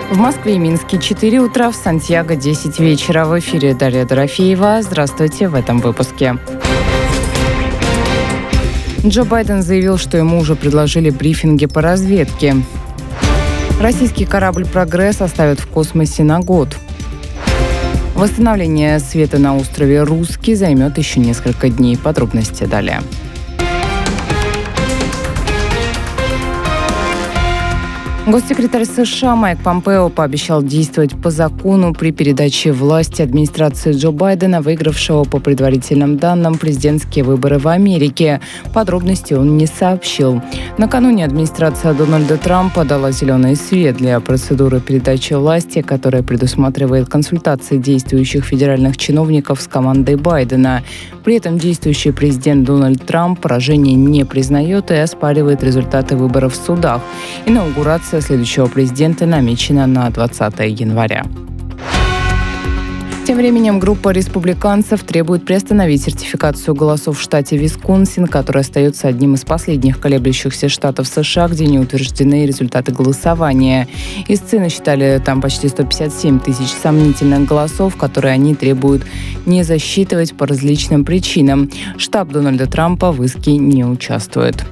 В Москве и Минске 4 утра, в Сантьяго 10 вечера. В эфире Дарья Дорофеева. Здравствуйте в этом выпуске. Джо Байден заявил, что ему уже предложили брифинги по разведке. Российский корабль «Прогресс» оставят в космосе на год. Восстановление света на острове Русский займет еще несколько дней. Подробности далее. Госсекретарь США Майк Помпео пообещал действовать по закону при передаче власти администрации Джо Байдена, выигравшего по предварительным данным президентские выборы в Америке. Подробностей он не сообщил. Накануне администрация Дональда Трампа дала зеленый свет для процедуры передачи власти, которая предусматривает консультации действующих федеральных чиновников с командой Байдена. При этом действующий президент Дональд Трамп поражение не признает и оспаривает результаты выборов в судах. Инаугурация следующего президента намечена на 20 января. Тем временем группа республиканцев требует приостановить сертификацию голосов в штате Висконсин, который остается одним из последних колеблющихся штатов США, где не утверждены результаты голосования. Истцы насчитали там почти 157 тысяч сомнительных голосов, которые они требуют не засчитывать по различным причинам. Штаб Дональда Трампа в иске не участвует.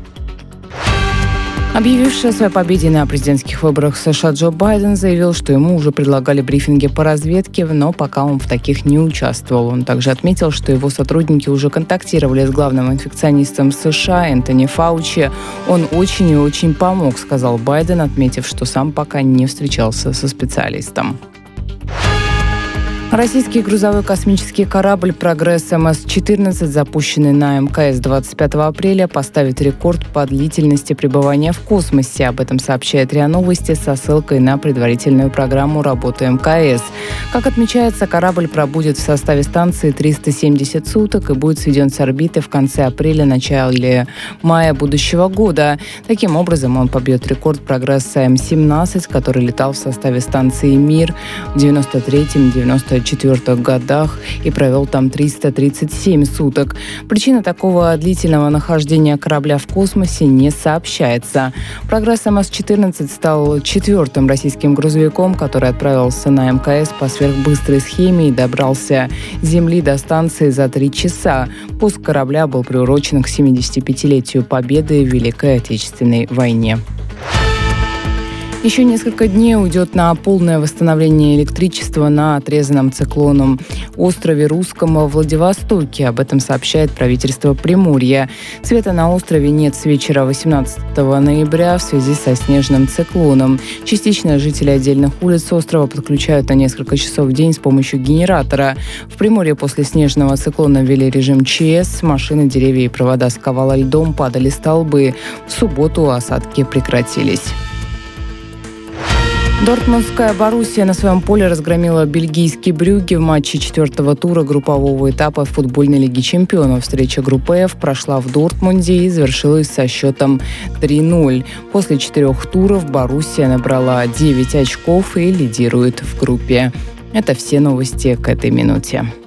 Объявивший о своей победе на президентских выборах США Джо Байден заявил, что ему уже предлагали брифинги по разведке, но пока он в таких не участвовал. Он также отметил, что его сотрудники уже контактировали с главным инфекционистом США Энтони Фаучи. Он очень и очень помог, сказал Байден, отметив, что сам пока не встречался со специалистом. Российский грузовой космический корабль «Прогресс МС-14», запущенный на МКС 25 апреля, поставит рекорд по длительности пребывания в космосе. Об этом сообщает РИА Новости со ссылкой на предварительную программу работы МКС. Как отмечается, корабль пробудет в составе станции 370 суток и будет сведен с орбиты в конце апреля-начале мая будущего года. Таким образом, он побьет рекорд «Прогресса М-17», который летал в составе станции «Мир» в 93-94 годах и провел там 337 суток. Причина такого длительного нахождения корабля в космосе не сообщается. «Прогресс МС-14» стал четвертым российским грузовиком, который отправился на МКС по сверхбыстрой схеме и добрался с Земли до станции за 3 часа. Пуск корабля был приурочен к 75-летию Победы в Великой Отечественной войне. Еще несколько дней уйдет на полное восстановление электричества на отрезанном циклоном острове Русском во Владивостоке. Об этом сообщает правительство Приморья. Света на острове нет с вечера 18 ноября в связи со снежным циклоном. Частично жители отдельных улиц острова подключают на несколько часов в день с помощью генератора. В Приморье после снежного циклона ввели режим ЧС. Машины, деревья и провода сковало льдом, падали столбы. В субботу осадки прекратились. Дортмундская Боруссия на своем поле разгромила бельгийский Брюгге в матче 4-го тура группового этапа футбольной лиги чемпионов. Встреча группы F прошла в Дортмунде и завершилась со счетом 3-0. После 4 туров Боруссия набрала 9 очков и лидирует в группе. Это все новости к этой минуте.